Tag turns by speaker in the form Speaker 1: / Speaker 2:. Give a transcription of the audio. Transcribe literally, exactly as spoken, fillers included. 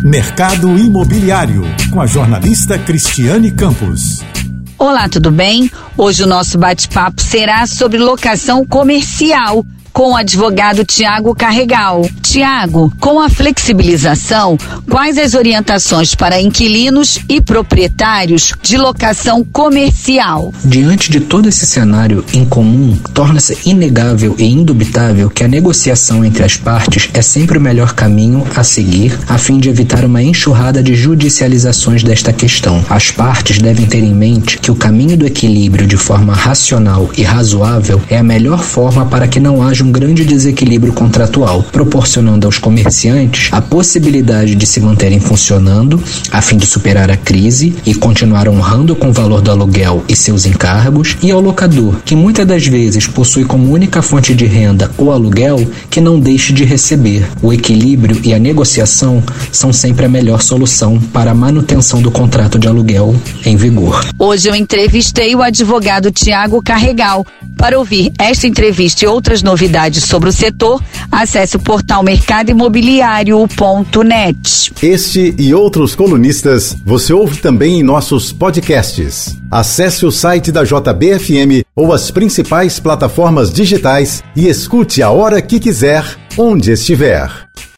Speaker 1: Mercado Imobiliário, com a jornalista Cristiane Campos.
Speaker 2: Olá, tudo bem? Hoje o nosso bate-papo será sobre locação comercial, com o advogado Tiago Carregal. Tiago, com a flexibilização, quais as orientações para inquilinos e proprietários de locação comercial?
Speaker 3: Diante de todo esse cenário incomum, torna-se inegável e indubitável que a negociação entre as partes é sempre o melhor caminho a seguir, a fim de evitar uma enxurrada de judicializações desta questão. As partes devem ter em mente que o caminho do equilíbrio de forma racional e razoável é a melhor forma para que não haja um grande desequilíbrio contratual, proporcionando aos comerciantes a possibilidade de se manterem funcionando a fim de superar a crise e continuar honrando com o valor do aluguel e seus encargos, e ao locador, que muitas das vezes possui como única fonte de renda o aluguel, que não deixe de receber. O equilíbrio e a negociação são sempre a melhor solução para a manutenção do contrato de aluguel em vigor.
Speaker 2: Hoje eu entrevistei o advogado Tiago Carregal. Para ouvir esta entrevista e outras novidades sobre o setor, acesse o portal mercado imobiliário ponto net.
Speaker 1: Este e outros colunistas você ouve também em nossos podcasts. Acesse o site da J B F M ou as principais plataformas digitais e escute a hora que quiser, onde estiver.